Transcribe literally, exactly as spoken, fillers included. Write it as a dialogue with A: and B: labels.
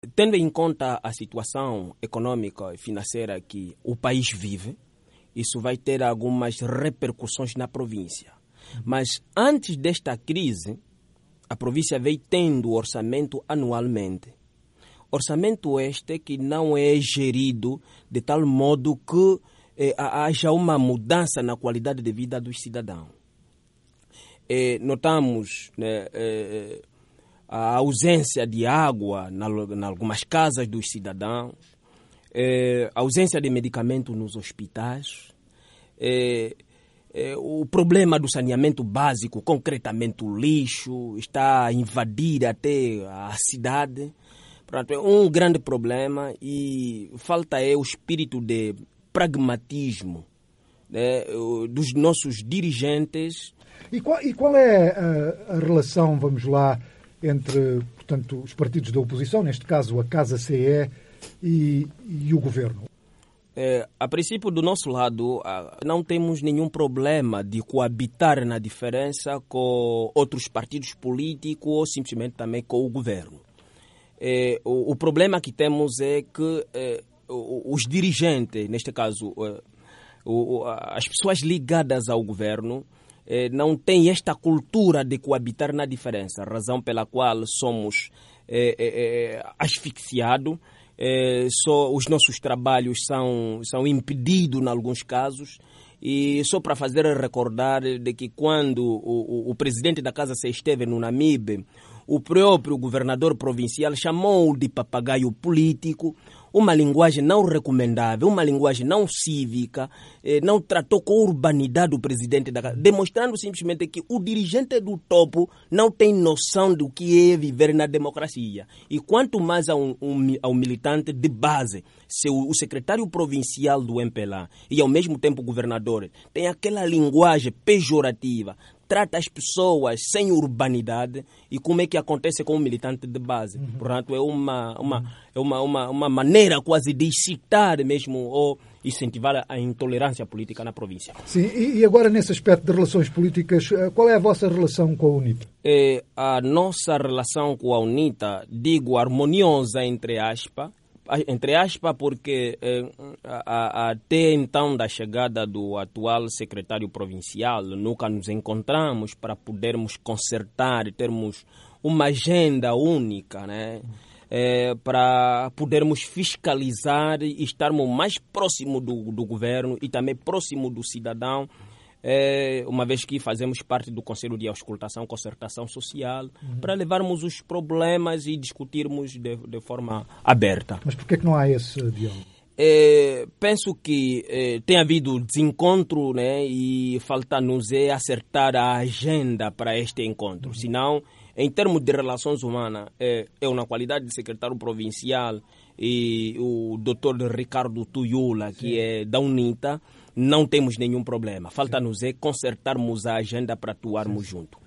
A: tendo em conta a situação econômica e financeira que o país vive, isso vai ter algumas repercussões na província. Mas antes desta crise, a província veio tendo orçamento anualmente. Orçamento este que não é gerido de tal modo que eh, haja uma mudança na qualidade de vida dos cidadãos. Eh, notamos né, eh, a ausência de água em algumas casas dos cidadãos, eh, a ausência de medicamento nos hospitais, eh, eh, o problema do saneamento básico, concretamente o lixo, está a invadir até a cidade. Portanto, é um grande problema e falta é o espírito de pragmatismo né, dos nossos dirigentes.
B: E qual, e qual é a, a relação, vamos lá, entre, portanto, os partidos da oposição, neste caso a Casa C E e, e o Governo?
A: É, a princípio, do nosso lado, não temos nenhum problema de coabitar na diferença com outros partidos políticos ou simplesmente também com o Governo. É, o, o problema que temos é que é, os dirigentes, neste caso, é, o, as pessoas ligadas ao Governo, é, não têm esta cultura de coabitar na diferença, razão pela qual somos é, é, asfixiados. É, só os nossos trabalhos são, são impedidos em alguns casos e só para fazer recordar de que quando o, o, o presidente da Casa C esteve no Namibe, o próprio governador provincial chamou de papagaio político, uma linguagem não recomendável, uma linguagem não cívica, eh, não tratou com urbanidade o presidente da Casa, demonstrando simplesmente que o dirigente do topo não tem noção do que é viver na democracia. E quanto mais ao, um, ao militante de base, se o, o secretário provincial do M P L A e ao mesmo tempo o governador tem aquela linguagem pejorativa, trata as pessoas sem urbanidade e como é que acontece com o militante de base. Uhum. Portanto, é uma, uma, uhum. é uma, uma, uma maneira quase de incitar mesmo ou incentivar a intolerância política na província.
B: Sim, e agora nesse aspecto de relações políticas, qual é a vossa relação com a UNITA?
A: É, a nossa relação com a UNITA, digo, harmoniosa entre aspas, entre aspas, porque eh, a, a, até então da chegada do atual secretário provincial, nunca nos encontramos para podermos consertar e termos uma agenda única, né? Eh, para podermos fiscalizar e estarmos mais próximo do, do governo e também próximo do cidadão, É, uma vez que fazemos parte do Conselho de Auscultação e Concertação Social, uhum. para levarmos os problemas e discutirmos de, de forma aberta.
B: Mas por que é que não há esse diálogo?
A: É, penso que é, tem havido desencontro, né, e falta-nos é acertar a agenda para este encontro. Uhum. Senão, em termos de relações humanas, é, eu, na qualidade de secretário provincial, e o doutor Ricardo Tuyula, que Sim. é da UNITA, não temos nenhum problema. Falta-nos é consertarmos a agenda para atuarmos juntos.